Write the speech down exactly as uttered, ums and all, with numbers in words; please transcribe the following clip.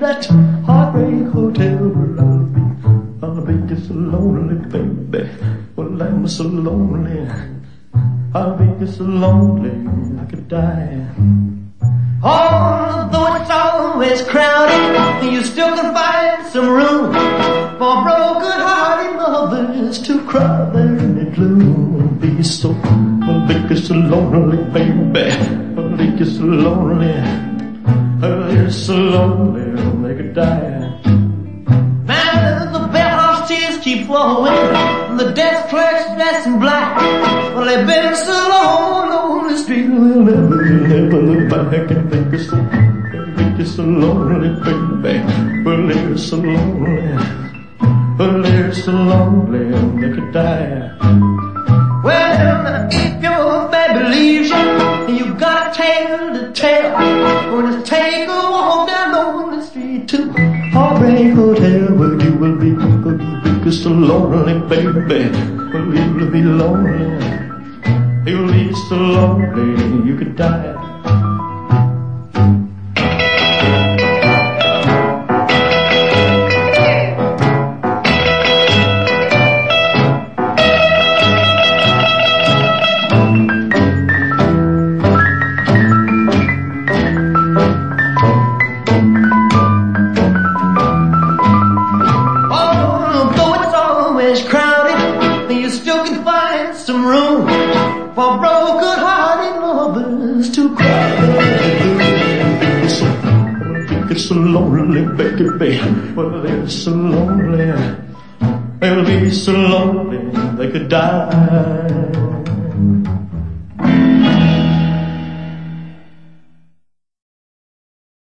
that heartbreak hotel where I'll be. I'll be just so lonely, baby. Well, I'm so lonely. I'll be just so lonely I could die. Although it's always crowded, you still can find some room for broken-hearted lovers to cry there in the gloom. Be so, I'll be just so lonely, baby. I'll be just so lonely. I'll be so lonely they could die. Now the bellhop's tears keep flowing, the desk clerk's dressed in black. Well, they've been so long on the street, they'll never, never look back and think it's so, think it's so lonely, baby. Well, they're so lonely, well, they're so lonely they could die. Well, if your baby leaves you, you got a tale to tell. Or just take a walk down on the street to Heartbreak Hotel, where you will be, will you be so lonely, baby. Well, you will be lonely. You'll be so lonely you could die. Some room for broken-hearted lovers to cry. It's so lonely, baby. Well, they're so lonely. They'll be so lonely they could die.